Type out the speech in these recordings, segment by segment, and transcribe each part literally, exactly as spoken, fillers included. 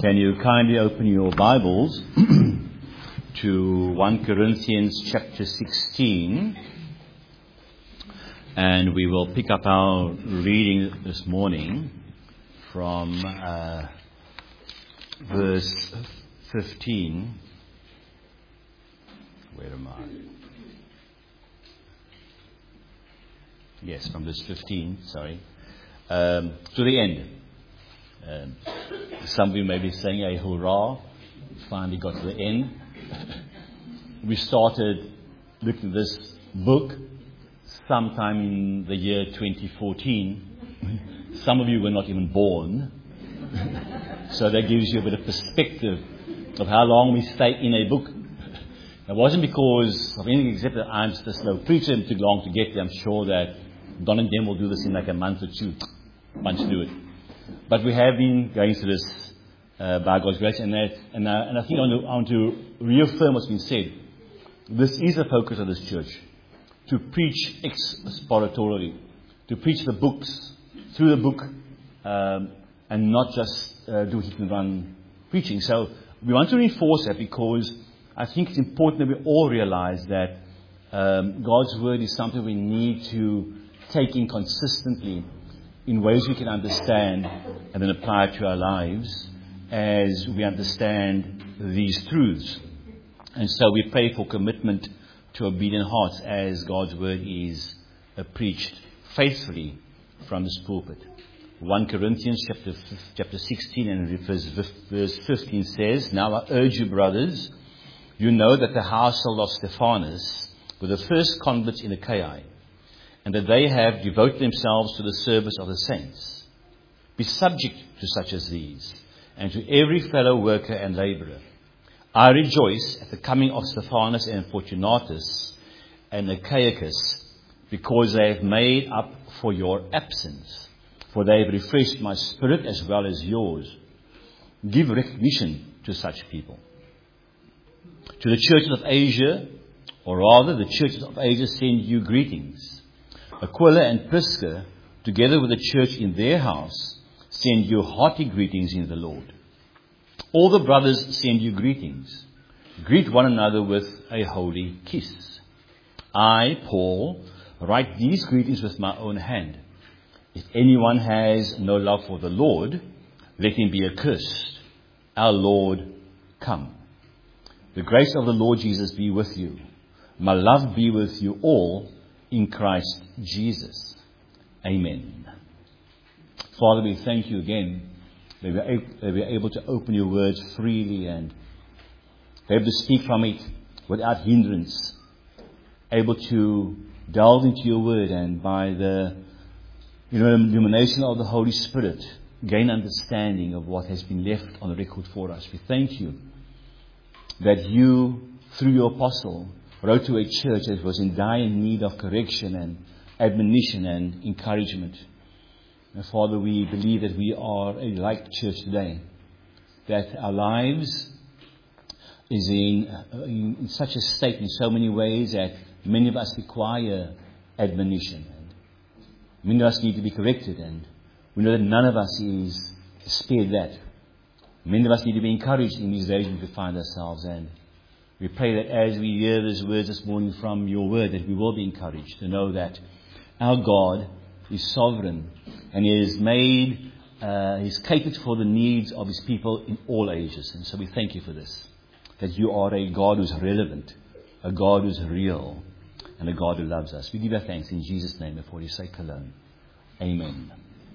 Can you kindly open your Bibles to First Corinthians chapter sixteen, and we will pick up our reading this morning from uh, verse fifteen. Where am I? Yes, from verse fifteen, sorry, um, to the end. Um, some of you may be saying, "Hey, hurrah, finally got to the end." We started looking at this book sometime in the year twenty fourteen. Some of you were not even born. So that gives you a bit of perspective of how long we stay in a book. It wasn't because of anything except that I'm just a slow preacher and it took long to get there. I'm sure that Don and Dem will do this in like a month or two. Bunch do it. But we have been going through this uh, by God's grace, and that, and, uh, and I think I want, to, I want to reaffirm what's been said. This is the focus of this church, to preach expositorily, to preach the books through the book, um, and not just uh, do hit and run preaching. So we want to reinforce that because I think it's important that we all realize that um, God's word is something we need to take in consistently, in ways we can understand and then apply it to our lives as we understand these truths. And so we pray for commitment to obedient hearts as God's word is uh, preached faithfully from this pulpit. First Corinthians chapter chapter sixteen and verse, verse fifteen says, "Now I urge you, brothers, you know that the household of Stephanas were the first converts in Achaia, and that they have devoted themselves to the service of the saints. Be subject to such as these, and to every fellow worker and labourer. I rejoice at the coming of Stephanas and Fortunatus and Achaicus, because they have made up for your absence, for they have refreshed my spirit as well as yours. Give recognition to such people. To the churches of Asia, or rather the churches of Asia send you greetings. Aquila and Prisca, together with the church in their house, send you hearty greetings in the Lord. All the brothers send you greetings. Greet one another with a holy kiss. I, Paul, write these greetings with my own hand. If anyone has no love for the Lord, let him be accursed. Our Lord, come. The grace of the Lord Jesus be with you. My love be with you all in Christ Jesus. Amen. Father, we thank you again that we are able, that we are able to open your words freely and able to speak from it without hindrance, able to delve into your word and by the you know, illumination of the Holy Spirit gain understanding of what has been left on the record for us. We thank you that you, through your apostle, wrote to a church that was in dire need of correction and admonition and encouragement. And Father, we believe that we are a like church today, that our lives is in, in, in such a state in so many ways that many of us require admonition. And many of us need to be corrected, and we know that none of us is spared that. Many of us need to be encouraged in these days we find ourselves, and we pray that as we hear these words this morning from your word, that we will be encouraged to know that our God is sovereign and He has made, uh, He's catered for the needs of His people in all ages. And so we thank you for this, that you are a God who's relevant, a God who's real, and a God who loves us. We give our thanks in Jesus' name and for His sake alone. Amen.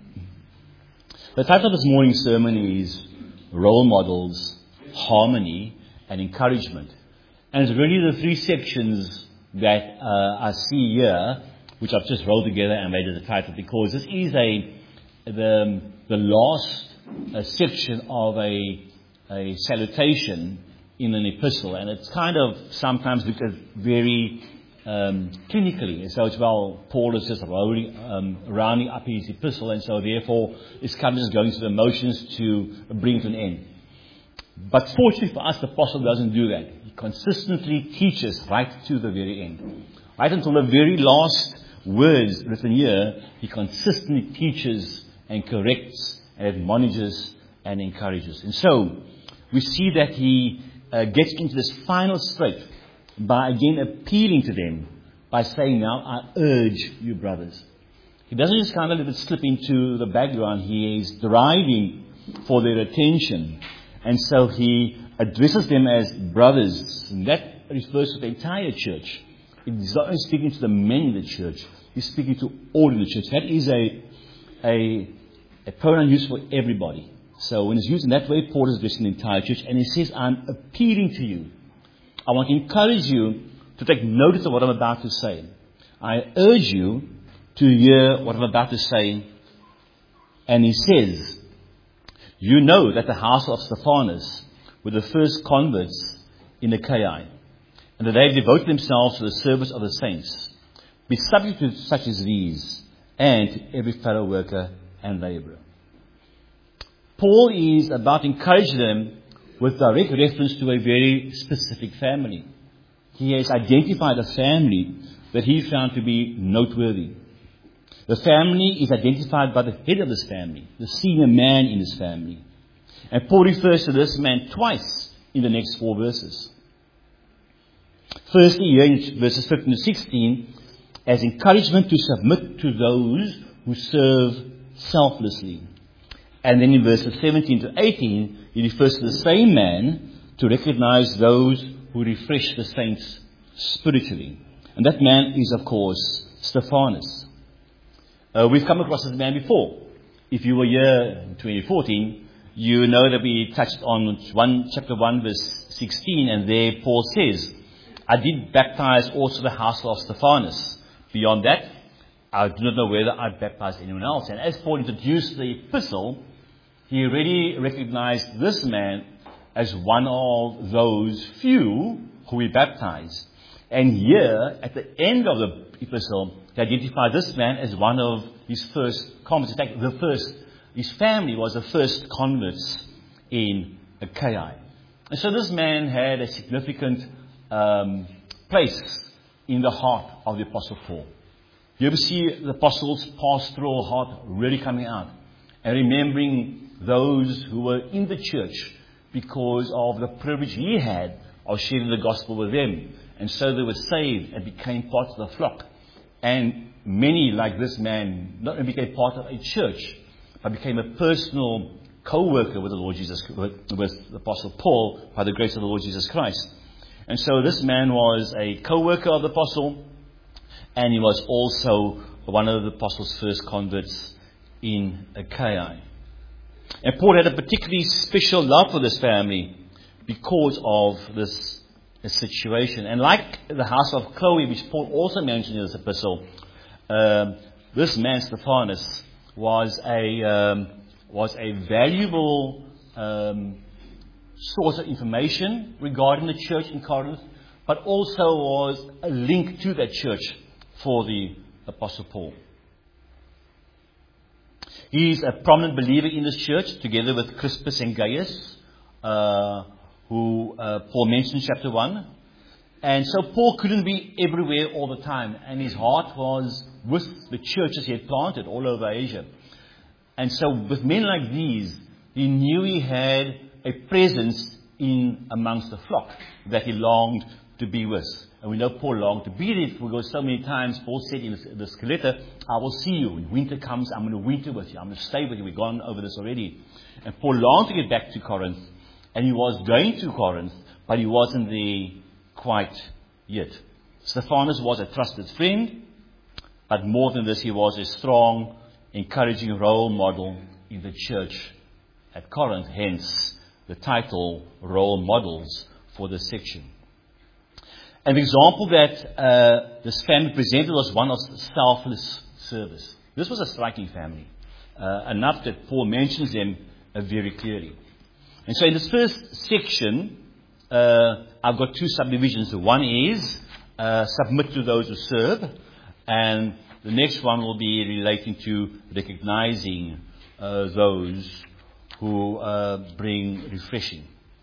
The title of this morning's sermon is Role Models, Harmony, and Encouragement. And it's really the three sections that uh, I see here, which I've just rolled together and made it the title, because this is a the the last uh, section of a a salutation in an epistle, and it's kind of sometimes looked at very um, clinically. And so it's well, Paul is just rolling, um, rounding up his epistle, and so therefore it's kind of just going through the motions to bring it to an end. But fortunately for us, the apostle doesn't do that. He consistently teaches right to the very end. Right until the very last words written here, he consistently teaches and corrects and admonishes and encourages. And so, we see that he uh, gets into this final strait by again appealing to them by saying, now I urge you brothers. He doesn't just kind of let it slip into the background. He is driving for their attention. And so he addresses them as brothers. And that refers to the entire church. He's not only speaking to the men in the church. He's speaking to all in the church. That is a, a, a pronoun used for everybody. So when it's used in that way, Paul is addressing the entire church. And he says, I'm appealing to you. I want to encourage you to take notice of what I'm about to say. I urge you to hear what I'm about to say. And he says, you know that the house of Stephanus were the first converts in Achaia, and that they have devoted themselves to the service of the saints. Be subject to such as these, and to every fellow worker and labourer. Paul is about to encourage them with direct reference to a very specific family. He has identified a family that he found to be noteworthy. The family is identified by the head of this family, the senior man in this family. And Paul refers to this man twice in the next four verses. Firstly, here in verses fifteen to sixteen, as encouragement to submit to those who serve selflessly. And then in verses seventeen to eighteen, he refers to the same man to recognize those who refresh the saints spiritually. And that man is, of course, Stephanus. Uh, we've come across this man before. If you were here in twenty fourteen, you know that we touched on one, chapter one, verse sixteen, and there Paul says, I did baptize also the house of Stephanus. Beyond that, I do not know whether I baptized anyone else. And as Paul introduced the epistle, he already recognized this man as one of those few who he baptized. And here, at the end of the epistle, he identified this man as one of his first converts. In fact, the first, his family was the first converts in Achaia. And so this man had a significant um, place in the heart of the Apostle Paul. You ever see the Apostle's pastoral heart really coming out and remembering those who were in the church because of the privilege he had of sharing the gospel with them. And so they were saved and became part of the flock. And many, like this man, not only became part of a church, but became a personal co-worker with the Lord Jesus, with, with the Apostle Paul, by the grace of the Lord Jesus Christ. And so this man was a co-worker of the Apostle, and he was also one of the Apostle's first converts in Achaia. And Paul had a particularly special love for this family because of this situation. And like the house of Chloe, which Paul also mentioned in this epistle, um, this man Stephanus was a um, was a valuable um, source of information regarding the church in Corinth, but also was a link to that church for the Apostle Paul. He's a prominent believer in this church, together with Crispus and Gaius, uh, who uh, Paul mentioned in chapter one. And so Paul couldn't be everywhere all the time, and his heart was with the churches he had planted all over Asia. And so with men like these, he knew he had a presence in amongst the flock that he longed to be with. And we know Paul longed to be there because so many times Paul said in this letter, I will see you. When winter comes, I'm going to winter with you. I'm going to stay with you. We've gone over this already. And Paul longed to get back to Corinth. And he was going to Corinth, but he wasn't there quite yet. Stephanus was a trusted friend, but more than this, he was a strong, encouraging role model in the church at Corinth. Hence, the title, Role Models, for this section. An example that uh, this family presented was one of selfless service. This was a striking family, uh, enough that Paul mentions them uh, very clearly. And so in this first section, uh, I've got two subdivisions. One is uh, submit to those who serve, and the next one will be relating to recognizing uh, those who uh, bring refreshing.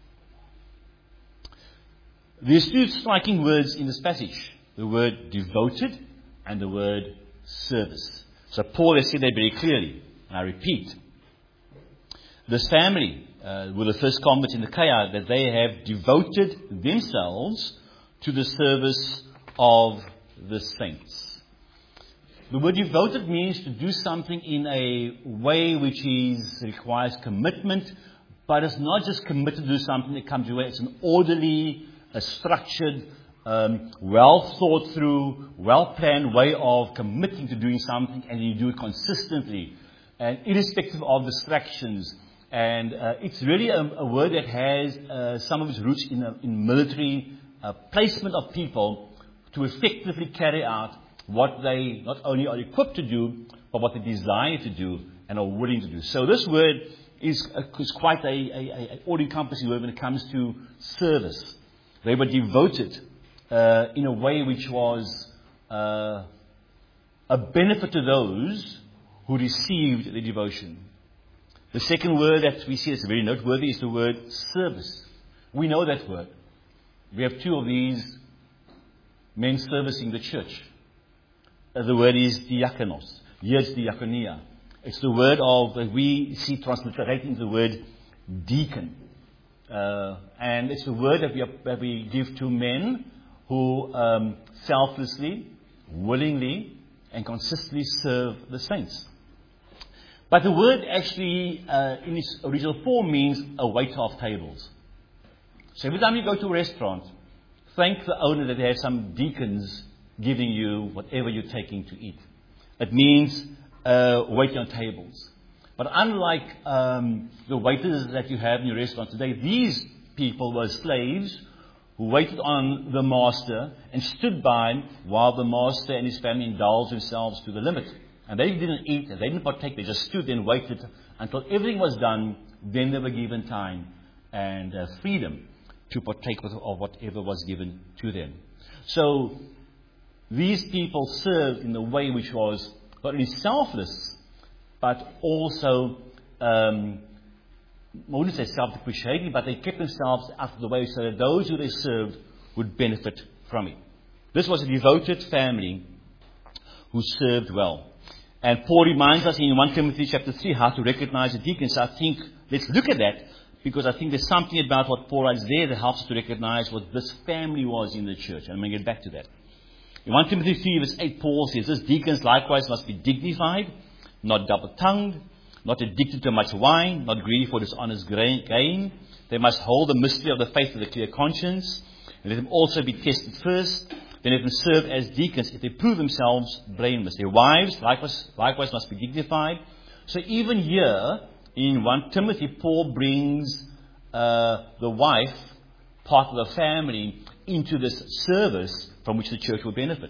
There's two striking words in this passage, the word devoted and the word service. So Paul has said that very clearly. I repeat. This family uh, were the first converts in Achaia, that they have devoted themselves to the service of the saints. The word devoted means to do something in a way which is requires commitment, but it's not just committed to do something that comes your way. It's an orderly, a structured, um, well thought through, well planned way of committing to doing something, and you do it consistently and irrespective of distractions. And uh, it's really a, a word that has uh, some of its roots in, a, in military uh, placement of people to effectively carry out what they not only are equipped to do, but what they desire to do and are willing to do. So this word is, uh, is quite a, a, a all-encompassing word when it comes to service. They were devoted uh, in a way which was uh, a benefit to those who received the devotion. The second word that we see that's very noteworthy is the word service. We know that word. We have two of these men servicing the church. Uh, the word is diakonos. Here it's diakonia. It's the word of, that we see transliterated into the word deacon. Uh, and it's the word that we, are, that we give to men who um, selflessly, willingly, and consistently serve the saints. But the word actually, uh, in its original form, means a waiter of tables. So every time you go to a restaurant, thank the owner that they have some deacons giving you whatever you're taking to eat. It means uh, waiting on tables. But unlike um, the waiters that you have in your restaurant today, these people were slaves who waited on the master and stood by while the master and his family indulged themselves to the limit. And they didn't eat, they didn't partake, they just stood there and waited until everything was done. Then they were given time and uh, freedom to partake of whatever was given to them. So these people served in a way which was not only selfless, but also, um, I wouldn't say self-depreciating, but they kept themselves out of the way so that those who they served would benefit from it. This was a devoted family who served well. And Paul reminds us in First Timothy chapter three how to recognize the deacons. I think, let's look at that, because I think there's something about what Paul writes there that helps us to recognize what this family was in the church. And I'm going to get back to that. In First Timothy three verse eight, Paul says, "This deacons likewise must be dignified, not double-tongued, not addicted to much wine, not greedy for dishonest gain. They must hold the mystery of the faith with a clear conscience, and let them also be tested first. Then let them serve as deacons if they prove themselves blameless. Their wives likewise, likewise must be dignified." So even here in First Timothy, Paul brings uh, the wife, part of the family, into this service from which the church will benefit.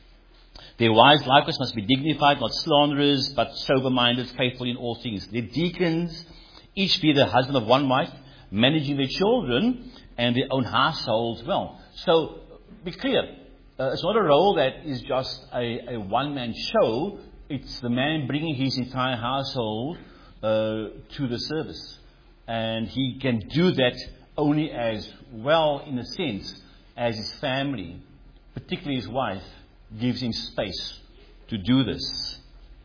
Their wives likewise must be dignified, not slanderers, but sober-minded, faithful in all things. Their deacons each be the husband of one wife, managing their children and their own households well. So, be clear, uh, it's not a role that is just a, a one-man show. It's the man bringing his entire household uh, to the service. And he can do that only as well, in a sense, as his family, particularly his wife, gives him space to do this.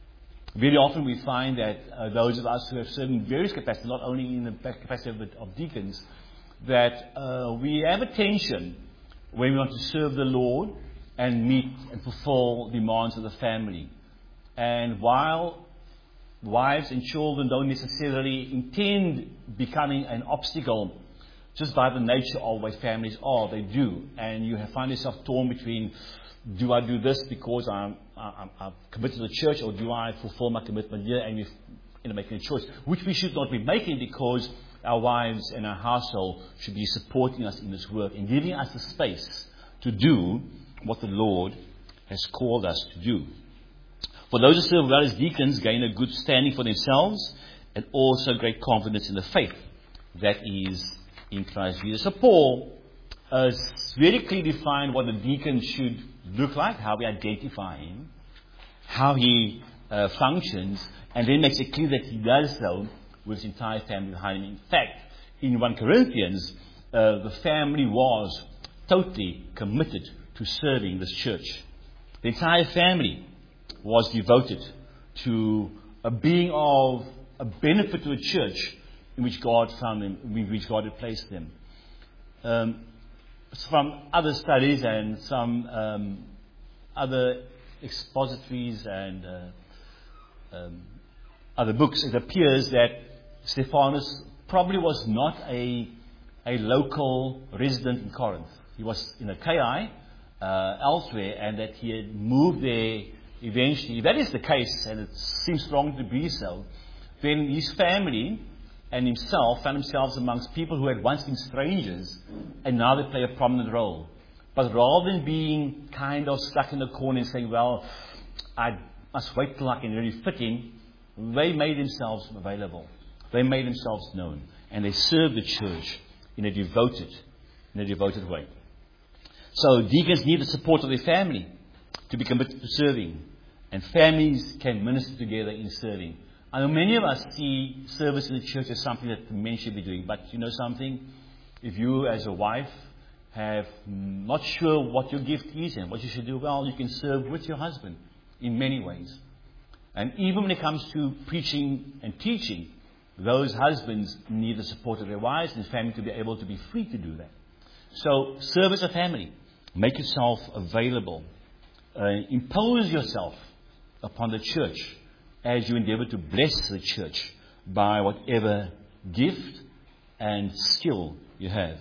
Very often we find that uh, those of us who have served in various capacities, not only in the capacity of, of deacons, that uh, we have a tension when we want to serve the Lord and meet and fulfill demands of the family. And while wives and children don't necessarily intend becoming an obstacle, just by the nature of what families are, they do. And you find yourself torn between, do I do this because I'm, I'm, I'm committed to the church, or do I fulfill my commitment here? And we're you know, making a choice, which we should not be making, because our wives and our household should be supporting us in this work and giving us the space to do what the Lord has called us to do. For those who serve well as deacons gain a good standing for themselves and also great confidence in the faith that is in Christ Jesus. So Paul uh, very clearly defined what a deacon should look like, how we identify him, how he uh, functions, and then makes it clear that he does so with his entire family behind him. In fact, in First Corinthians, uh, the family was totally committed to serving this church. The entire family was devoted to a being of a benefit to the church in which God found them, in which God had placed them. Um, from other studies and some um, other expositories and uh, um, other books, it appears that Stephanus probably was not a, a local resident in Corinth. He was in Achaia, uh, elsewhere, and that he had moved there eventually. If that is the case, and it seems strong to be so, then his family and himself found themselves amongst people who had once been strangers, and now they play a prominent role. But rather than being kind of stuck in the corner and saying, well, I must wait till I can really fit in, they made themselves available. They made themselves known. And they served the church in a devoted, in a devoted way. So deacons need the support of their family to be committed to serving. And families can minister together in serving. I know many of us see service in the church as something that men should be doing. But you know something? If you as a wife have not sure what your gift is and what you should do, well, you can serve with your husband in many ways. And even when it comes to preaching and teaching, those husbands need the support of their wives and family to be able to be free to do that. So serve as a family. Make yourself available. Uh, impose yourself upon the church as you endeavor to bless the church by whatever gift and skill you have.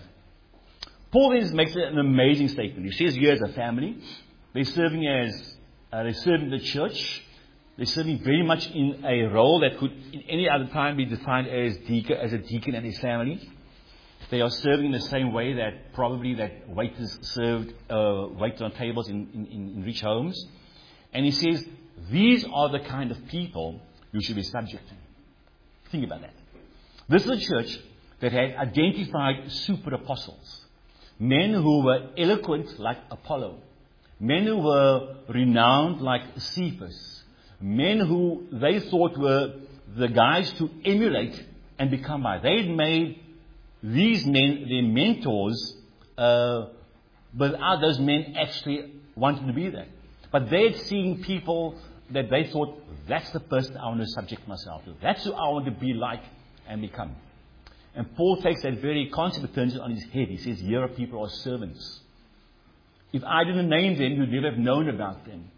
Paul then makes an amazing statement. He says here as a family, they're serving as uh, they're serving the church. They're serving very much in a role that could in any other time be defined as deacon, as a deacon and his family. They are serving in the same way that probably that waiters served uh, waited on tables in, in, in rich homes. And he says, these are the kind of people you should be subject to. Think about that. This is a church that had identified super apostles. Men who were eloquent like Apollo. Men who were renowned like Cephas. Men who they thought were the guys to emulate and become by. They had made these men their mentors uh, without those men actually wanting to be there. But they had seen people that they thought, that's the person I want to subject myself to. That's who I want to be like and become. And Paul takes that very concept and turns it on his head. He says, here are people who are servants. If I didn't name them, you'd never have known about them.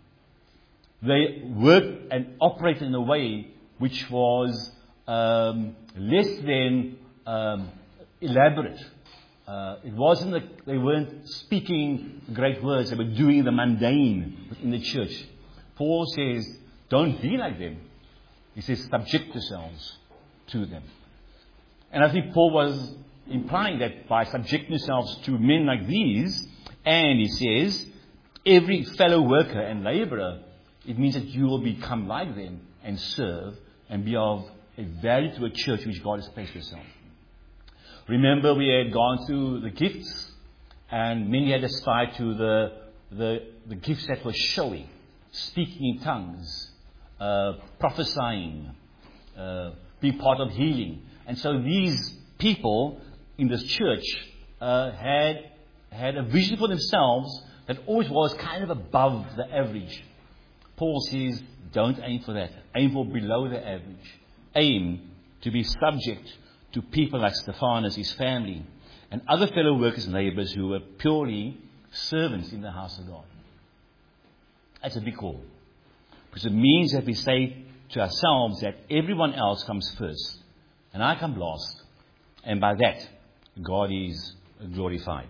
They worked and operated in a way which was um, less than um, elaborate. Uh, it wasn't that they weren't speaking great words. They were doing the mundane within the church. Paul says, don't be like them. He says, subject yourselves to them. And I think Paul was implying that by subjecting yourselves to men like these, and he says, every fellow worker and laborer, it means that you will become like them and serve and be of a value to a church which God has placed yourself. Remember, we had gone through the gifts, and many had aspired to the, the, the gifts that were showy, speaking in tongues, uh, prophesying, uh, being part of healing. And so these people in this church uh, had had a vision for themselves that always was kind of above the average. Paul says, don't aim for that. Aim for below the average. Aim to be subject to people like Stephanus, his family, and other fellow workers and laborers who were purely servants in the house of God. That's a big call. Because it means that we say to ourselves that everyone else comes first, and I come last. And by that, God is glorified.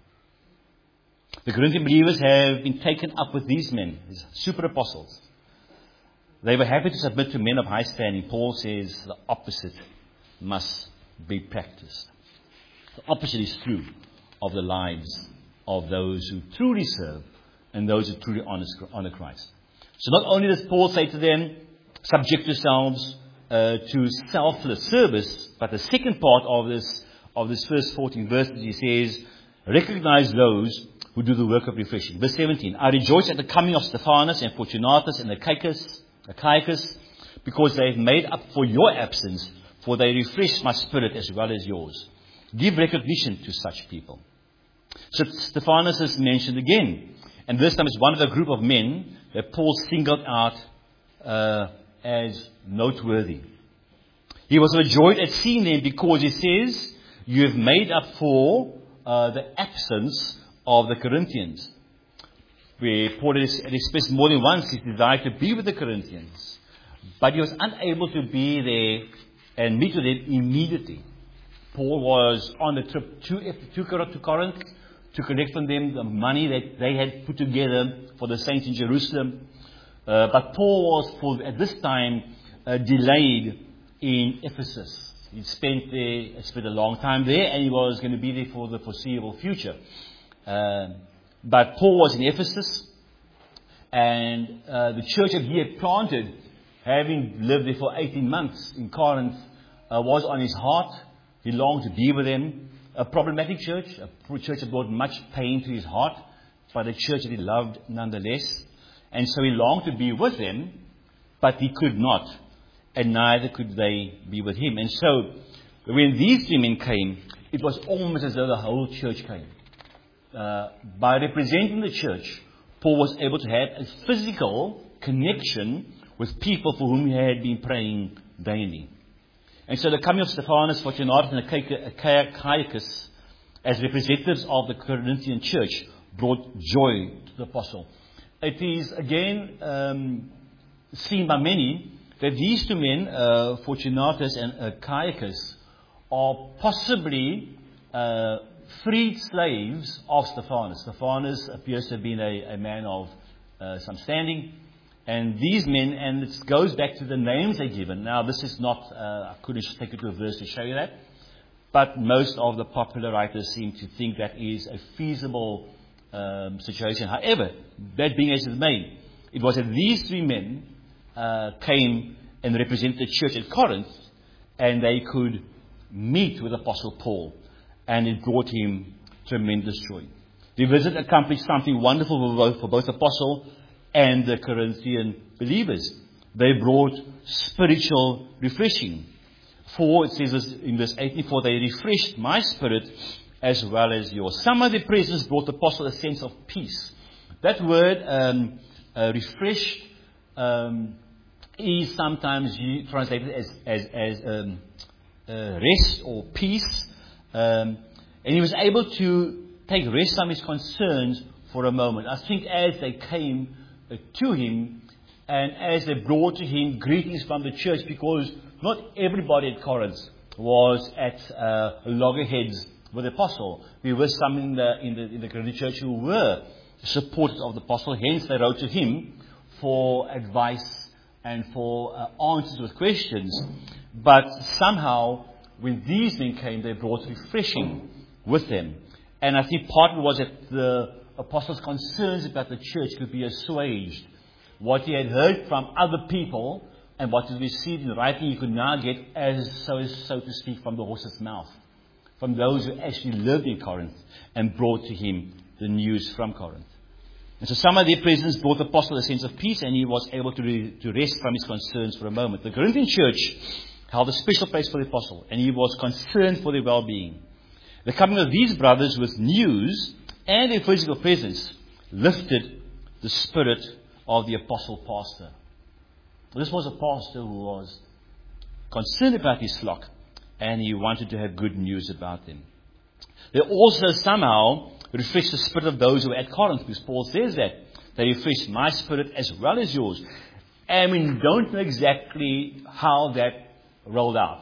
The Corinthian believers have been taken up with these men, these super apostles. They were happy to submit to men of high standing. Paul says the opposite must be practiced. The opposite is true of the lives of those who truly serve and those who truly honor Christ. So not only does Paul say to them, subject yourselves uh, to selfless service, but the second part of this of this first fourteen verses, he says, recognize those who do the work of refreshing. Verse seventeen, I rejoice at the coming of Stephanus and Fortunatus and Achaicus, Achaicus, because they have made up for your absence, for they refresh my spirit as well as yours. Give recognition to such people. So Stephanus is mentioned again. And this time it's one of the group of men that Paul singled out uh, as noteworthy. He was overjoyed at seeing them because he says, you have made up for uh, the absence of the Corinthians. Where Paul has expressed more than once his desire to be with the Corinthians. But he was unable to be there and meet with them immediately. Paul was on the trip to, to Corinth to collect from them the money that they had put together for the saints in Jerusalem. Uh, but Paul was, for, at this time, uh, delayed in Ephesus. He spent there, spent a long time there, and he was going to be there for the foreseeable future. Uh, but Paul was in Ephesus, and uh, the church that he had planted, having lived there for eighteen months in Corinth, uh, was on his heart. He longed to be with them. A problematic church, a church that brought much pain to his heart, but a church that he loved nonetheless. And so he longed to be with them, but he could not, and neither could they be with him. And so, when these three men came, it was almost as though the whole church came. Uh, by representing the church, Paul was able to have a physical connection with people for whom he had been praying daily. And so the coming of Stephanas, Fortunatus, and Achaicus as representatives of the Corinthian church brought joy to the apostle. It is again um, seen by many that these two men, uh, Fortunatus and Achaicus, are possibly uh, freed slaves of Stephanas. Stephanas appears to have been a, a man of uh, some standing. And these men, and it goes back to the names they're given. Now, this is not, uh, I couldn't take it to a verse to show you that. But most of the popular writers seem to think that is a feasible um, situation. However, that being as it may, it was that these three men uh, came and represented the church at Corinth, and they could meet with Apostle Paul, and it brought him tremendous joy. The visit accomplished something wonderful for both, for both Apostle and the Corinthian believers. They brought spiritual refreshing. For, it says in verse eighteen, for they refreshed my spirit as well as yours. Some of their presence brought the apostle a sense of peace. That word, um, uh, refreshed, um, is sometimes translated as, as, as um, uh, rest or peace. Um, and he was able to take rest from his concerns for a moment. I think as they came to him, and as they brought to him greetings from the church, because not everybody at Corinth was at uh, loggerheads with the apostle. There were some in the in the, in the Corinthian church who were supporters of the apostle. Hence, they wrote to him for advice and for uh, answers with questions. But somehow, when these men came, they brought refreshing with them. And I think part of it was that the apostles' concerns about the church could be assuaged. What he had heard from other people and what he received in writing, he could now get, as so, so to speak, from the horse's mouth, from those who actually lived in Corinth and brought to him the news from Corinth. And so some of their presence brought the apostle a sense of peace, and he was able to, re, to rest from his concerns for a moment. The Corinthian church held a special place for the apostle, and he was concerned for their well-being. The coming of these brothers with news and their physical presence lifted the spirit of the apostle pastor. This was a pastor who was concerned about his flock, and he wanted to have good news about them. They also somehow refreshed the spirit of those who were at Corinth, because Paul says that. They refreshed my spirit as well as yours. And we don't know exactly how that rolled out.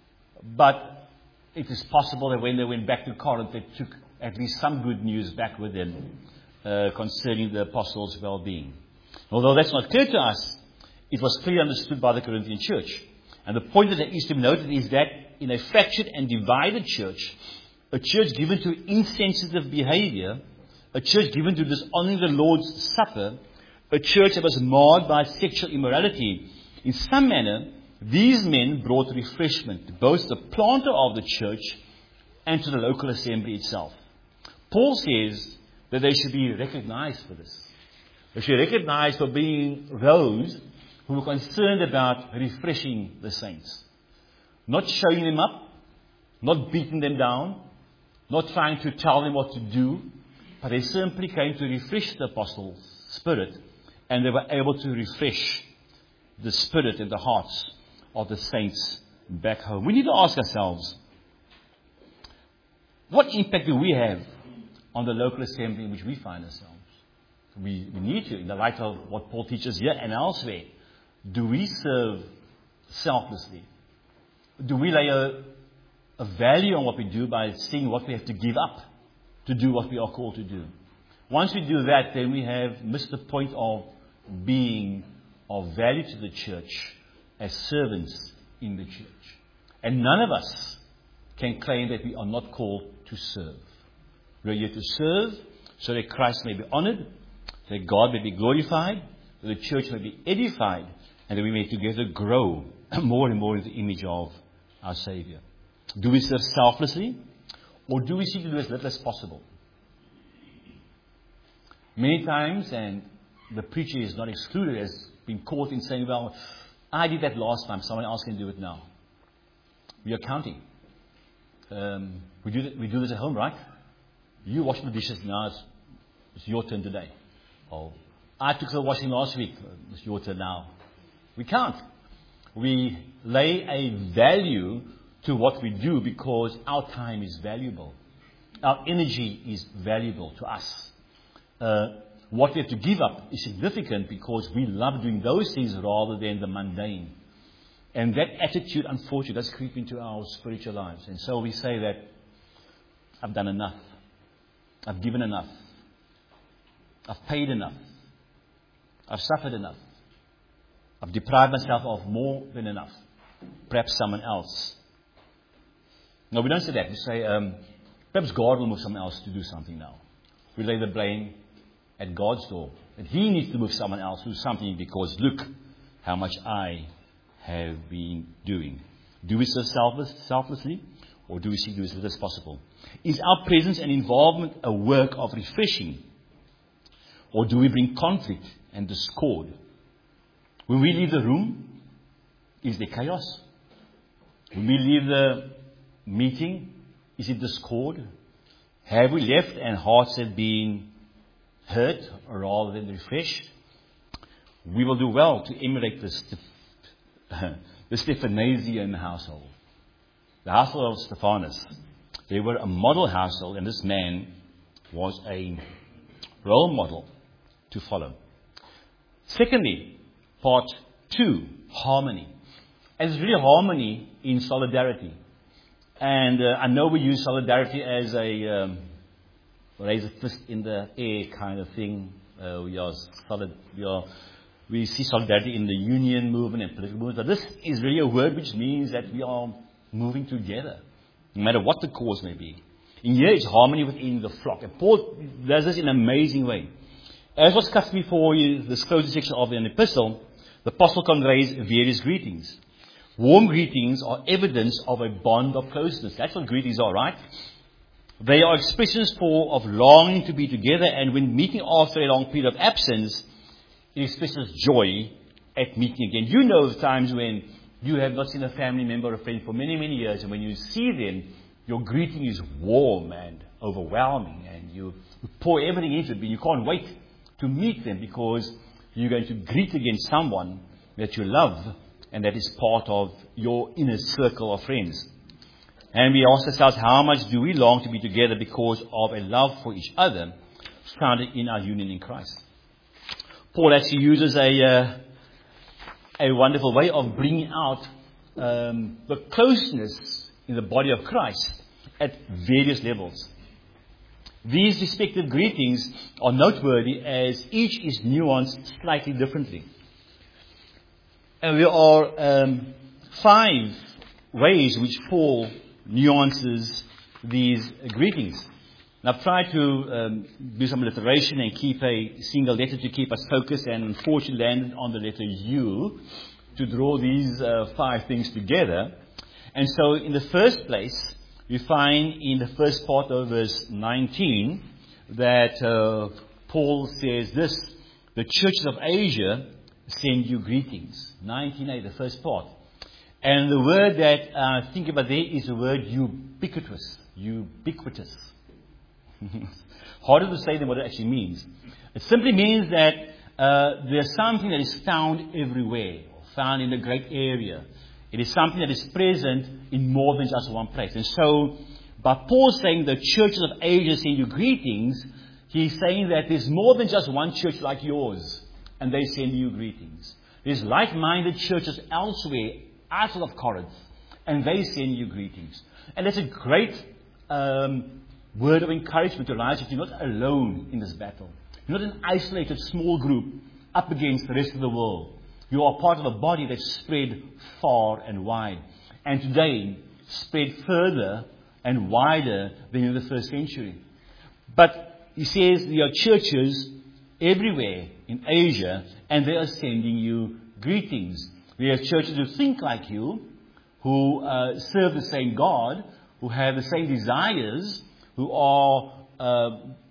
But it is possible that when they went back to Corinth, they took at least some good news back with them uh, concerning the apostles' well-being. Although that's not clear to us, it was clearly understood by the Corinthian church. And the point that is to be noted is that in a fractured and divided church, a church given to insensitive behavior, a church given to dishonoring the Lord's Supper, a church that was marred by sexual immorality, in some manner, these men brought refreshment to both the planter of the church and to the local assembly itself. Paul says that they should be recognized for this. They should be recognized for being those who were concerned about refreshing the saints. Not showing them up, not beating them down, not trying to tell them what to do, but they simply came to refresh the apostles' spirit, and they were able to refresh the spirit and the hearts of the saints back home. We need to ask ourselves, what impact do we have on the local assembly in which we find ourselves? We, we need to, in the light of what Paul teaches here and elsewhere. Do we serve selflessly? Do we lay a, a value on what we do by seeing what we have to give up to do what we are called to do? Once we do that, then we have missed the point of being of value to the church as servants in the church. And none of us can claim that we are not called to serve. We are here to serve so that Christ may be honored, that God may be glorified, that the church may be edified, and that we may together grow more and more in the image of our Savior. Do we serve selflessly, or do we seek to do as little as possible? Many times, and the preacher is not excluded, has been caught in saying, well, I did that last time, someone else can do it now. We are counting. Um, we, do th- we do this at home, right? You wash the dishes now, it's, it's your turn today. Oh, I took the washing last week, it's your turn now. We can't. We lay a value to what we do because our time is valuable. Our energy is valuable to us. Uh, what we have to give up is significant because we love doing those things rather than the mundane. And that attitude, unfortunately, does creep into our spiritual lives. And so we say that I've done enough. I've given enough. I've paid enough. I've suffered enough. I've deprived myself of more than enough. Perhaps someone else. No, we don't say that. We say, um, perhaps God will move someone else to do something now. We lay the blame at God's door. And He needs to move someone else to do something because look how much I have been doing. Do we serve selfless, selflessly, or do we seek to do as little as possible? Is our presence and involvement a work of refreshing, or do we bring conflict and discord? When we leave the room, is there chaos? When we leave the meeting, is it discord? Have we left and hearts have been hurt rather than refreshed? We will do well to emulate this. The Stephanasian household, the household of Stephanus. They were a model household, and this man was a role model to follow. Secondly, part two, harmony. And it's really harmony in solidarity. And uh, I know we use solidarity as a um, raise a fist in the air kind of thing. Uh, we are solid. We are. We see solidarity in the union movement and political movement. But this is really a word which means that we are moving together, no matter what the cause may be. In here, it's harmony within the flock. And Paul does this in an amazing way. As was customary for this closing section of an epistle, the apostle conveys various greetings. Warm greetings are evidence of a bond of closeness. That's what greetings are, right? They are expressions for of longing to be together, and when meeting after a long period of absence, it expresses joy at meeting again. You know the times when you have not seen a family member or a friend for many, many years, and when you see them, your greeting is warm and overwhelming, and you pour everything into it, but you can't wait to meet them because you're going to greet again someone that you love and that is part of your inner circle of friends. And we ask ourselves, how much do we long to be together because of a love for each other founded in our union in Christ? Paul actually uses a uh, a wonderful way of bringing out um, the closeness in the body of Christ at various levels. These respective greetings are noteworthy as each is nuanced slightly differently. And there are um, five ways which Paul nuances these greetings. And I've tried to um, do some alliteration and keep a single letter to keep us focused, and unfortunately landed on the letter U to draw these uh, five things together. And so in the first place, we find in the first part of verse nineteen that uh, Paul says this: the churches of Asia send you greetings. nineteen a, the first part. And the word that I uh, think about there is the word ubiquitous. Ubiquitous. Harder to say than what it actually means. It simply means that uh, there's something that is found everywhere, found in a great area, It is something that is present in more than just one place. And so, by Paul saying the churches of Asia send you greetings, he's saying that there's more than just one church like yours, and they send you greetings. There's like-minded churches elsewhere, outside of Corinth, and they send you greetings. And that's a great um, word of encouragement to realize that you're not alone in this battle. You're not an isolated small group up against the rest of the world. You are part of a body that's spread far and wide. And today, spread further and wider than in the first century. But he says there are churches everywhere in Asia, and they are sending you greetings. We have churches who think like you, who uh, serve the same God, who have the same desires, who are uh,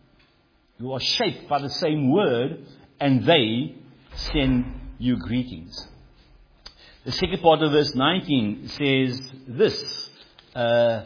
who are shaped by the same word, and they send you greetings. The second part of verse nineteen says this, uh,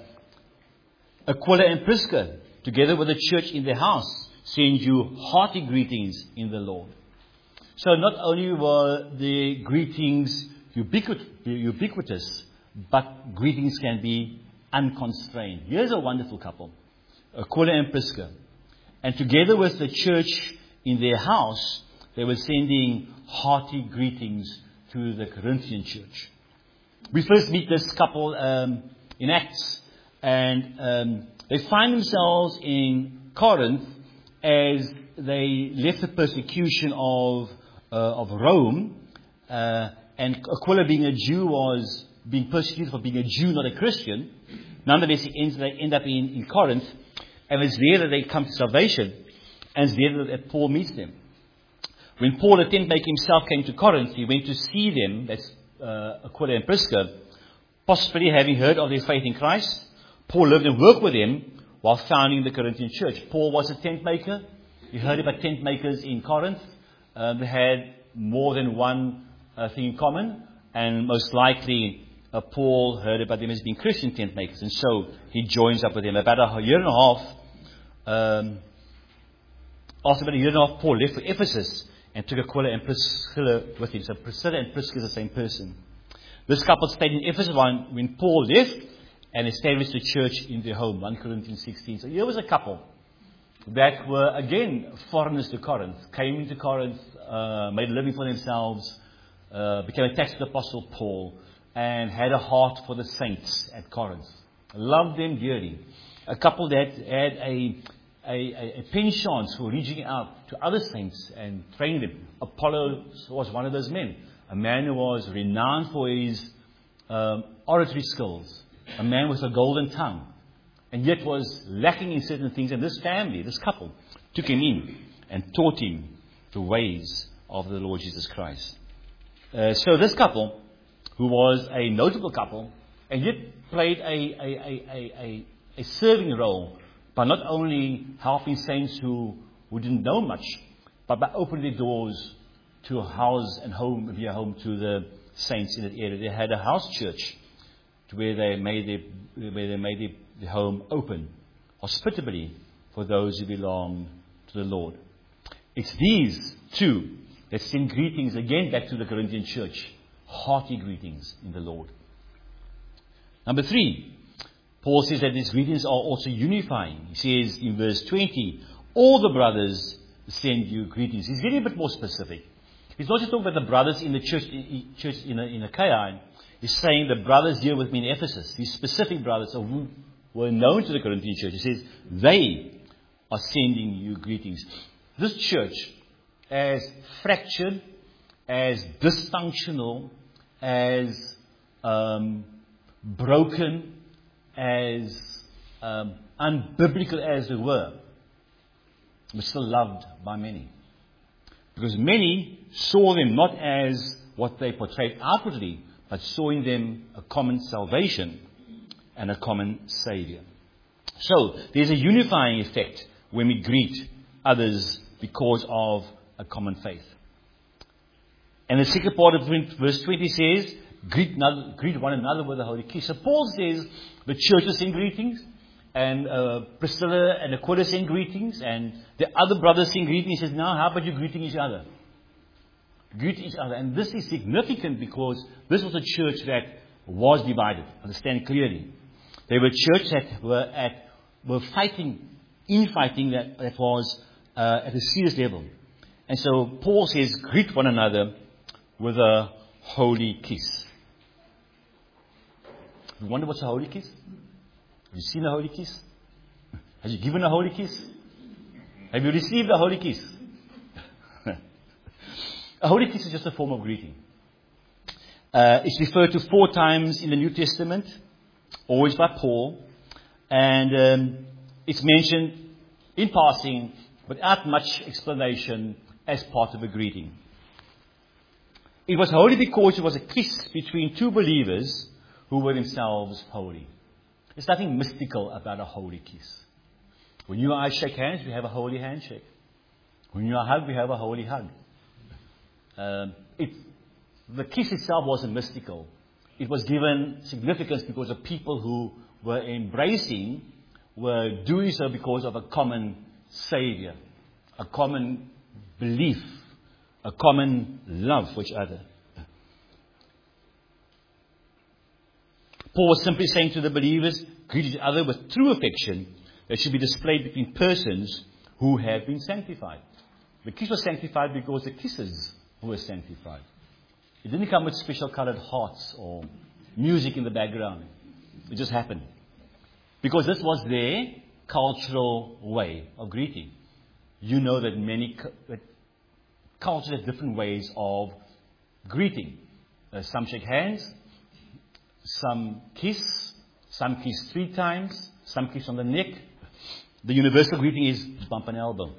Aquila and Prisca, together with the church in their house, send you hearty greetings in the Lord. So not only were the greetings ubiquit- ubiquitous, but greetings can be unconstrained. Here's a wonderful couple, Aquila and Prisca. And together with the church in their house, they were sending hearty greetings to the Corinthian church. We first meet this couple um, in Acts, and um, they find themselves in Corinth as they left the persecution of uh, of Rome, uh, and Aquila, being a Jew, was being persecuted for being a Jew, not a Christian. Nonetheless, he ends, they end up in, in Corinth, and it's there that they come to salvation, and it's there that Paul meets them. When Paul, the tent maker himself, came to Corinth, he went to see them, that's uh, Aquila and Prisca, possibly having heard of their faith in Christ. Paul lived and worked with them while founding the Corinthian church. Paul was a tent maker. You heard about tent makers in Corinth. Um, they had more than one uh, thing in common, and most likely uh, Paul heard about them as being Christian tent makers, and so he joins up with them. About a year and a half, um, after about a year and a half, Paul left for Ephesus and took Aquila and Priscilla with him. So Priscilla and Prisca is the same person. This couple stayed in Ephesus when Paul left and established a church in their home, First Corinthians sixteen. So here was a couple that were, again, foreigners to Corinth, came into Corinth, uh, made a living for themselves, uh, became attached to the Apostle Paul, and had a heart for the saints at Corinth. Loved them dearly. A couple that had a, a, a penchant for reaching out to other saints and training them. Apollos was one of those men, a man who was renowned for his um, oratory skills, a man with a golden tongue, and yet was lacking in certain things. And this family, this couple, took him in and taught him the ways of the Lord Jesus Christ. Uh, so this couple, who was a notable couple, and yet played a, a, a, a, a, a serving role by not only helping saints who, who didn't know much, but by opening their doors to house and home, be a home to the saints in that area. They had a house church to where they made their, where they made their, their home open, hospitably, for those who belong to the Lord. It's these two that send greetings again back to the Corinthian church. Hearty greetings in the Lord. Number three, Paul says that these greetings are also unifying. He says in verse twenty, all the brothers send you greetings. He's getting a bit more specific. He's not just talking about the brothers in the church, church in, in Achaia. He's saying the brothers here with me in Ephesus, these specific brothers who were known to the Corinthian church. He says they are sending you greetings. This church, as fractured, as dysfunctional, as um, broken, as um, unbiblical as they were, was still loved by many. Because many saw them not as what they portrayed outwardly, but saw in them a common salvation and a common Savior. So, there's a unifying effect when we greet others because of a common faith. And the second part of verse twenty says, greet, another, greet one another with a holy kiss. So Paul says the churches send greetings, and uh, Priscilla and Aquila send greetings, and the other brothers send greetings. He says, now how about you greeting each other? Greet each other. And this is significant because this was a church that was divided. Understand clearly. There were churches that were at were fighting, infighting that, that was uh, at a serious level. And so Paul says, greet one another with a holy kiss. You wonder what's a holy kiss? Have you seen a holy kiss? Have you given a holy kiss? Have you received a holy kiss? A holy kiss is just a form of greeting. Uh, it's referred to four times in the New Testament, always by Paul, and um, it's mentioned in passing without much explanation as part of a greeting. It was holy because it was a kiss between two believers who were themselves holy. There's nothing mystical about a holy kiss. When you and I shake hands, we have a holy handshake. When you and I hug, we have a holy hug. Um, it, the kiss itself wasn't mystical. It was given significance because the people who were embracing were doing so because of a common Savior, a common belief, a common love for each other. Paul was simply saying to the believers, greet each other with true affection that should be displayed between persons who have been sanctified. The kiss was sanctified because the kissers were sanctified. It didn't come with special colored hearts or music in the background. It just happened. Because this was their cultural way of greeting. You know that many that cultures have different ways of greeting. Uh, some shake hands, some kiss, some kiss three times, some kiss on the neck. The universal greeting is bump an elbow.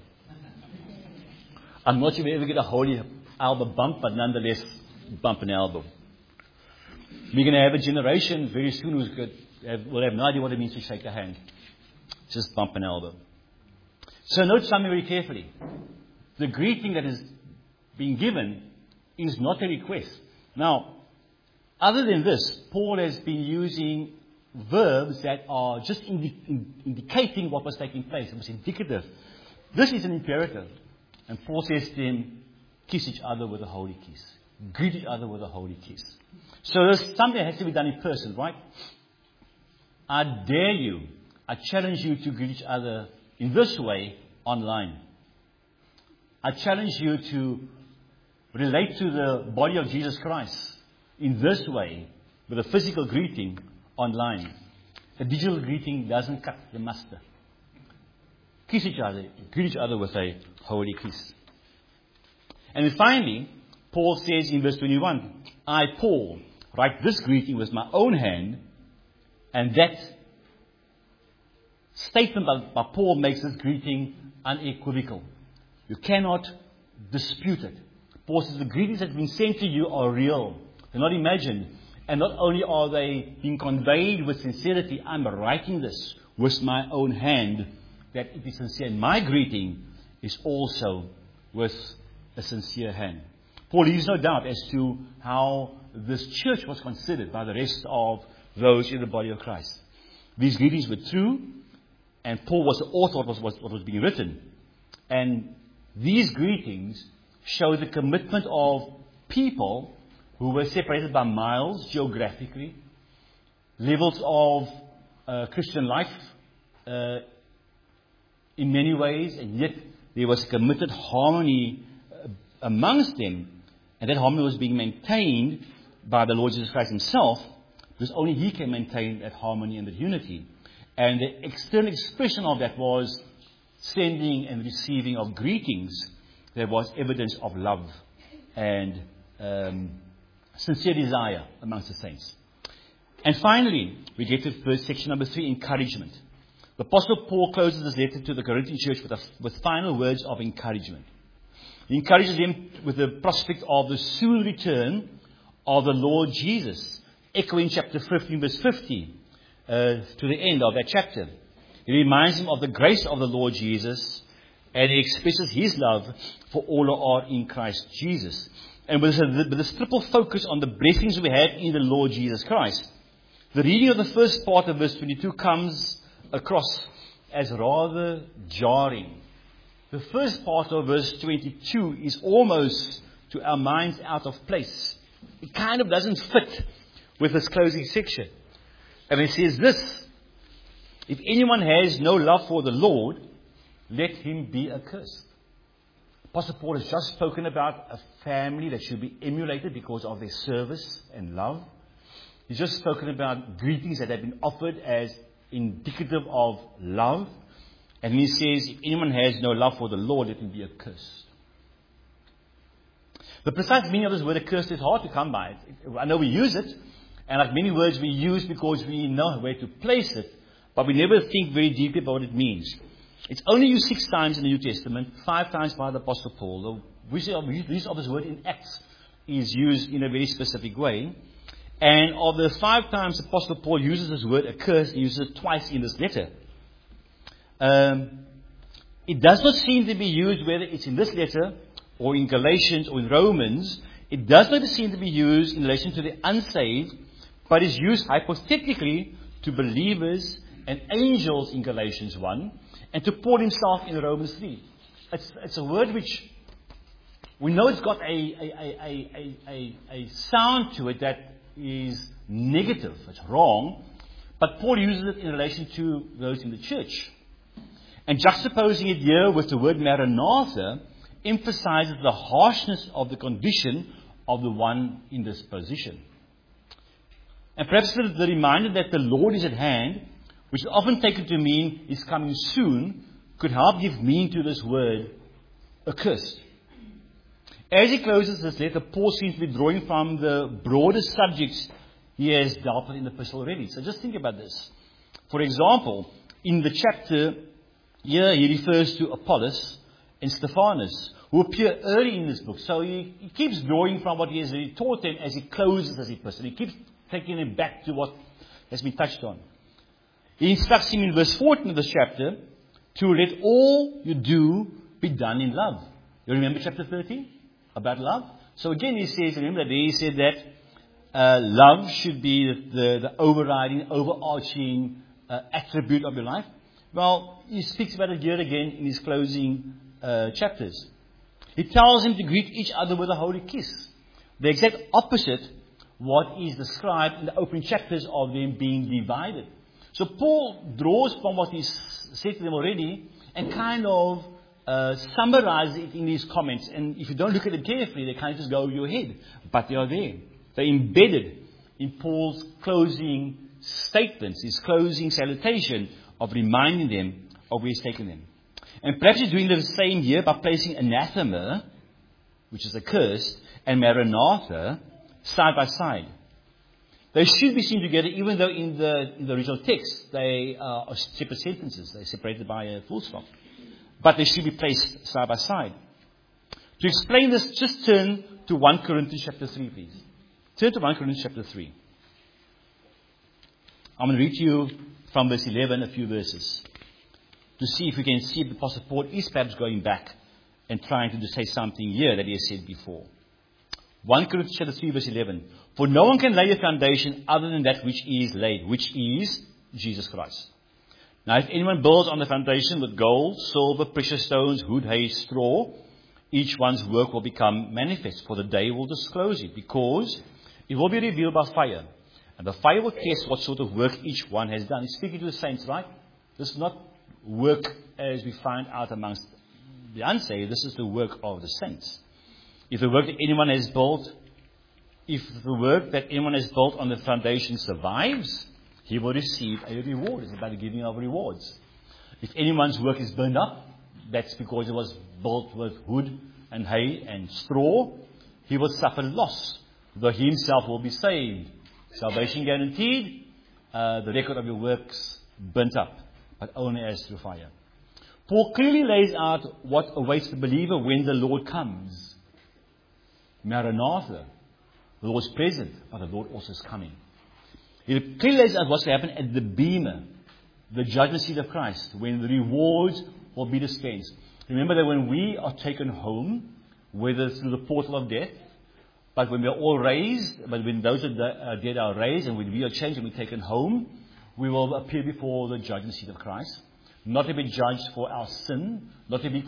I'm not sure if you ever get a holy elbow bump, but nonetheless, bump an elbow. We're going to have a generation very soon who's good, have, will have no idea what it means to shake a hand. Just bump an elbow. So note something very carefully. The greeting that is being given is not a request. Now, other than this, Paul has been using verbs that are just indi- in, indicating what was taking place. It was indicative. This is an imperative. And Paul says to them, kiss each other with a holy kiss. Greet each other with a holy kiss. So there's something that has to be done in person, right? I dare you, I challenge you to greet each other in this way online. I challenge you to relate to the body of Jesus Christ in this way with a physical greeting online. A digital greeting doesn't cut the mustard. Kiss each other, greet each other with a holy kiss. And then finally, Paul says in verse twenty-one, I, Paul, write this greeting with my own hand, and that statement by, by Paul makes this greeting unequivocal. You cannot dispute it. Paul says the greetings that have been sent to you are real. They're not imagined. And not only are they being conveyed with sincerity, I'm writing this with my own hand, that it is sincere. My greeting is also with a sincere hand. Paul leaves no doubt as to how this church was considered by the rest of those in the body of Christ. These greetings were true, and Paul was the author of what was, what was being written. And these greetings show the commitment of people who were separated by miles geographically, levels of uh, Christian life uh, in many ways, and yet there was committed harmony uh, amongst them, and that harmony was being maintained by the Lord Jesus Christ himself, because only he can maintain that harmony and that unity. And the external expression of that was sending and receiving of greetings. There was evidence of love and um, sincere desire amongst the saints. And finally, we get to verse section number three, encouragement. The Apostle Paul closes this letter to the Corinthian church with, a, with final words of encouragement. He encourages them with the prospect of the soon return of the Lord Jesus, echoing chapter fifteen, verse fifty, uh, to the end of that chapter. He reminds them of the grace of the Lord Jesus, and he expresses his love for all who are in Christ Jesus. And with this triple focus on the blessings we have in the Lord Jesus Christ, the reading of the first part of verse twenty-two comes across as rather jarring. The first part of verse twenty-two is almost, to our minds, out of place. It kind of doesn't fit with this closing section. And it says this: if anyone has no love for the Lord, let him be accursed. Apostle Paul has just spoken about a family that should be emulated because of their service and love. He's just spoken about greetings that have been offered as indicative of love. And he says, if anyone has no love for the Lord, let him be accursed. The precise meaning of this word accursed is hard to come by. I know we use it, and like many words we use because we know where to place it, but we never think very deeply about what it means. It's only used six times in the New Testament, five times by the Apostle Paul. The use of this word in Acts is used in a very specific way. And of the five times Apostle Paul uses this word accursed, he uses it twice in this letter. Um, it does not seem to be used, whether it's in this letter or in Galatians or in Romans, it does not seem to be used in relation to the unsaved, but is used hypothetically to believers and angels in Galatians one, and to Paul himself in Romans three. It's, it's a word which we know it's got a, a, a, a, a, a sound to it that is negative, it's wrong, but Paul uses it in relation to those in the church. And juxtaposing it here with the word Maranatha emphasizes the harshness of the condition of the one in this position. And perhaps the, the reminder that the Lord is at hand, which is often taken to mean is coming soon, could help give meaning to this word, accursed. As he closes this letter, Paul seems to be drawing from the broader subjects he has dealt with in the epistle already. So just think about this. For example, in the chapter here, he refers to Apollos and Stephanas, who appear early in this book. So he, he keeps drawing from what he has already taught them as he closes this epistle. He keeps taking them back to what has been touched on. He instructs him in verse fourteen of this chapter to let all you do be done in love. You remember chapter thirteen? About love? So again he says, remember that he said that uh, love should be the, the, the overriding, overarching uh, attribute of your life. Well, he speaks about it here again in his closing uh, chapters. He tells him to greet each other with a holy kiss. The exact opposite what is described in the opening chapters of them being divided. So Paul draws from what he's said to them already and kind of uh, summarizes it in these comments. And if you don't look at them carefully, they kind of just go over your head. But they are there. They're embedded in Paul's closing statements, his closing salutation of reminding them of where he's taken them. And perhaps he's doing the same here by placing anathema, which is accursed, and Maranatha side by side. They should be seen together, even though in the, in the original text they are separate sentences. They're separated by a full stop. But they should be placed side by side. To explain this, just turn to First Corinthians chapter three, please. Turn to First Corinthians chapter three. I'm going to read to you from verse eleven a few verses to see if we can see if the Apostle Paul is perhaps going back and trying to say something here that he has said before. First Corinthians chapter three, verse eleven. For no one can lay a foundation other than that which is laid, which is Jesus Christ. Now, if anyone builds on the foundation with gold, silver, precious stones, wood, hay, straw, each one's work will become manifest, for the day will disclose it, because it will be revealed by fire. And the fire will test what sort of work each one has done. He's speaking to the saints, right? This is not work as we find out amongst the unsaved. This is the work of the saints. If the work that anyone has built, if the work that anyone has built on the foundation survives, he will receive a reward. It's about the giving of rewards. If anyone's work is burned up, that's because it was built with wood and hay and straw. He will suffer loss, though he himself will be saved. Salvation guaranteed, uh, the record of your works burnt up, but only as through fire. Paul clearly lays out what awaits the believer when the Lord comes. Maranatha, the Lord is present, but the Lord also is coming. He clearly lays out what's going to happen at the Bema, the judgment seat of Christ, when the rewards will be dispensed. Remember that when we are taken home, whether through the portal of death, but when we are all raised, but when those that are dead are raised, and when we are changed and we're taken home, we will appear before the judgment seat of Christ, not to be judged for our sin, not to be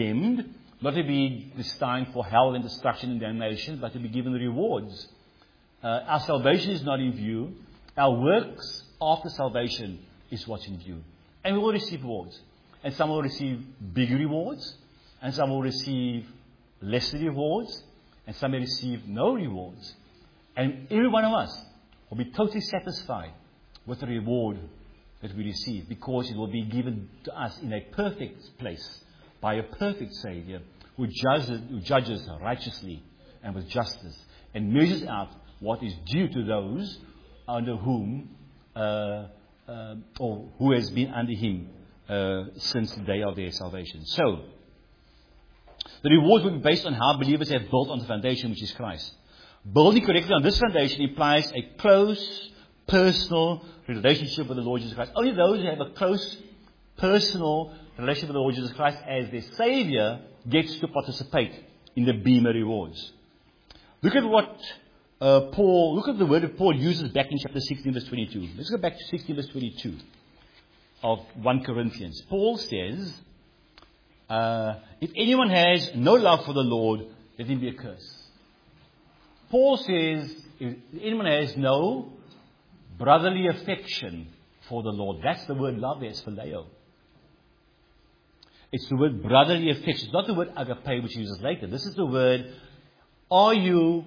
condemned, not to be destined for hell and destruction and damnation, but to be given the rewards uh, our salvation is not in view. Our works after salvation is what's in view. And we will receive rewards. And some will receive big rewards. And some will receive lesser rewards. And some may receive no rewards. And every one of us will be totally satisfied with the reward that we receive, because it will be given to us in a perfect place by a perfect Savior who judges, who judges righteously and with justice, and measures out what is due to those under whom uh, uh, or who has been under him uh, since the day of their salvation. So, the reward will be based on how believers have built on the foundation, which is Christ. Building correctly on this foundation implies a close, personal relationship with the Lord Jesus Christ. Only those who have a close, personal relationship with the Lord Jesus Christ as their Savior gets to participate in the Bema rewards. Look at what uh, Paul, look at the word that Paul uses back in chapter sixteen, verse twenty-two. Let's go back to sixteen, verse twenty-two of First Corinthians. Paul says, uh, if anyone has no love for the Lord, let him be accursed. Paul says, if anyone has no brotherly affection for the Lord. That's the word love there, it's phileo. It's the word brotherly affection. It's not the word agape, which he uses later. This is the word, are you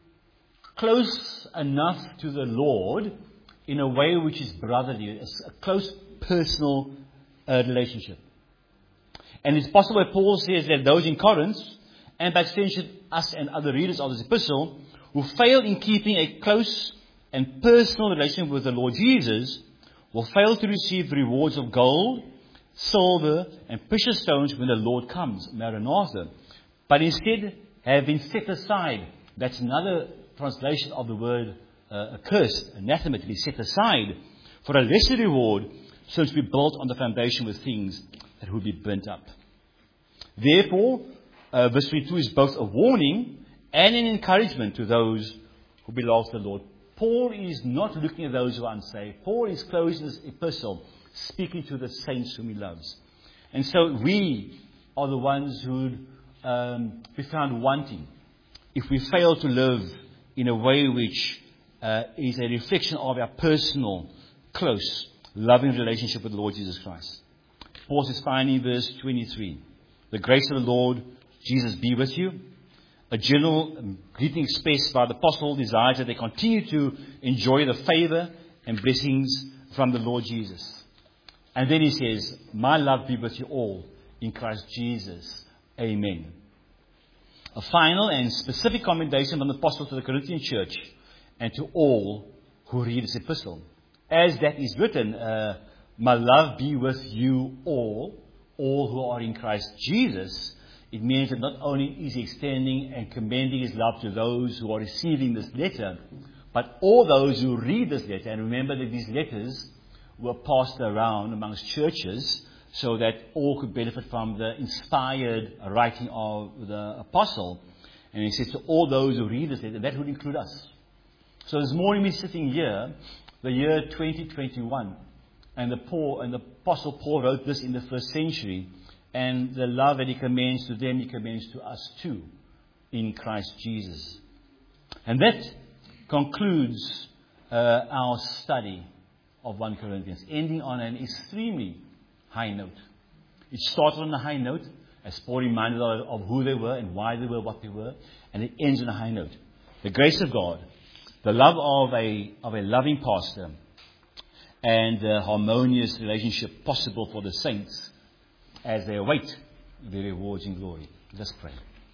close enough to the Lord in a way which is brotherly, a close personal uh, relationship. And it's possible that Paul says that those in Corinth, and by extension us and other readers of this epistle, who fail in keeping a close and personal relationship with the Lord Jesus, will fail to receive rewards of gold, silver, and precious stones when the Lord comes, Maranatha, but instead have been set aside. That's another translation of the word uh, accursed, anathema, to be set aside for a lesser reward, since we built on the foundation with things that will be burnt up. Therefore, uh, verse twenty-two is both a warning and an encouragement to those who belong to the Lord. Paul is not looking at those who are unsaved. Paul is closing this epistle speaking to the saints whom he loves. And so we are the ones who would um, be found wanting if we fail to live in a way which uh, is a reflection of our personal, close, loving relationship with the Lord Jesus Christ. Paul says finally in verse twenty-three, the grace of the Lord Jesus be with you. A general greeting expressed by the apostle desires that they continue to enjoy the favor and blessings from the Lord Jesus. And then he says, my love be with you all in Christ Jesus. Amen. A final and specific commendation from the apostle to the Corinthian church and to all who read this epistle. As that is written, uh, my love be with you all, all who are in Christ Jesus. It means that not only is he extending and commending his love to those who are receiving this letter, but all those who read this letter. And remember that these letters were passed around amongst churches so that all could benefit from the inspired writing of the apostle. And he says to all those who read this letter, that would include us. So this morning we're sitting here, the year twenty twenty-one, and the Paul and the apostle Paul wrote this in the first century. And the love that he commends to them, he commends to us too, in Christ Jesus. And that concludes uh, our study of First Corinthians, ending on an extremely high note. It started on a high note, as Paul reminded of, of who they were and why they were what they were, and it ends on a high note. The grace of God, the love of a of a loving pastor, and the harmonious relationship possible for the saints as they await the rewards in glory. Let's pray.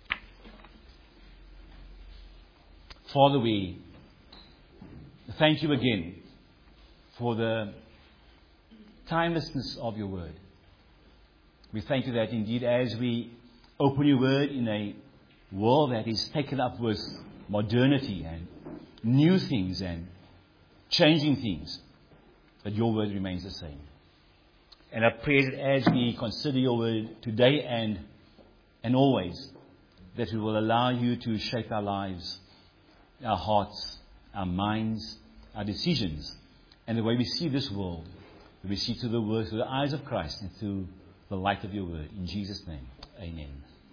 Father, we thank you again for the timelessness of your word. We thank you that indeed as we open your word in a world that is taken up with modernity and new things and changing things, that your word remains the same. And I pray that as we consider your word today and and always, that we will allow you to shape our lives, our hearts, our minds, our decisions, and the way we see this world, we see through the word, through the eyes of Christ and through the light of your word. In Jesus' name, amen.